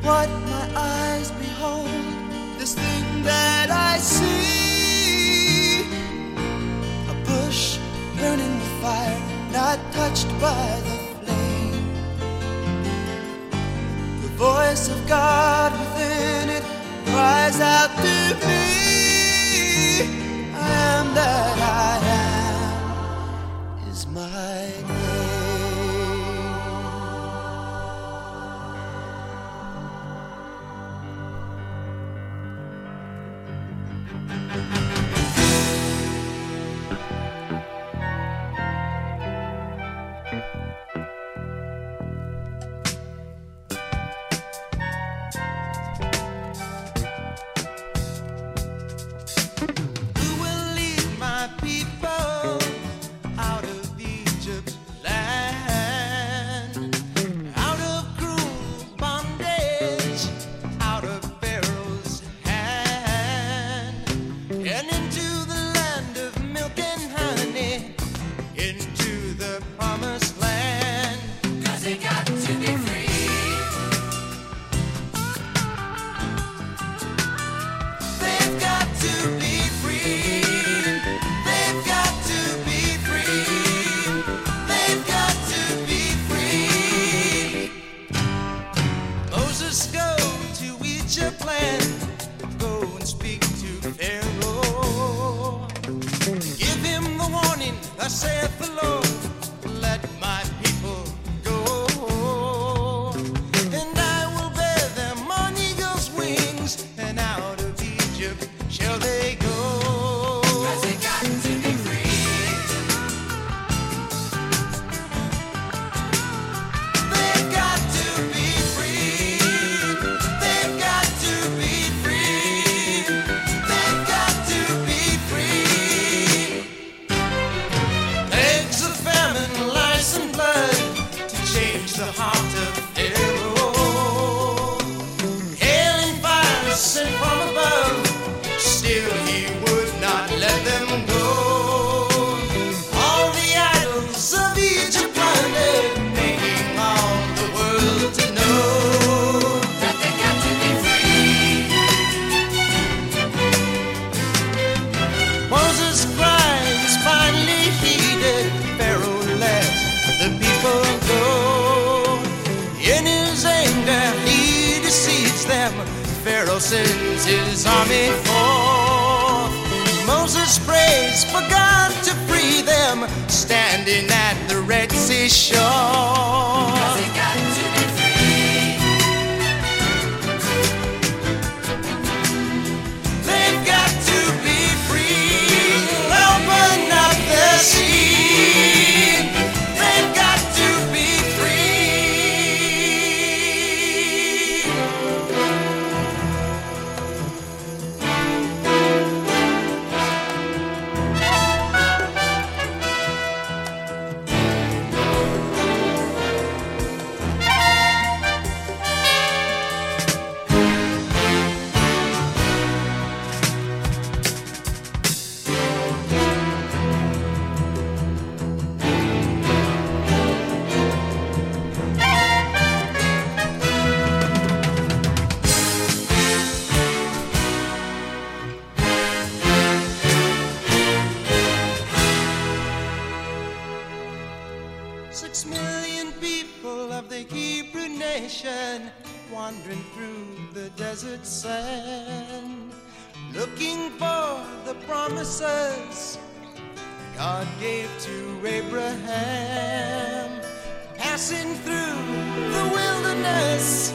what my eyes behold, this thing that I see. A bush burning with fire, not touched by the flame. The voice of God within it cries out to me, I am that I am is my name. Saith the Lord, let my people go, and I will bear them on eagle's wings, and out of Egypt shall they go. 'Cause they got to be free. They've got to be free. They've got to be free. They've got to be free. The heart of Pharaoh, hail and fire sent from above, still he would not let them go. All the idols of Egypt plundered, making all the world to know that they got to be free. Moses' cry is finally heeded. Pharaoh let the people go. In his anger, he deceives them. Pharaoh sends his army forth. Moses prays for God to free them, standing at the Red Sea shore. 'Cause they got to be free. They've got to be free. Open up the sea. They've got to be free. Wandering through the desert sand, looking for the promises God gave to Abraham, passing through the wilderness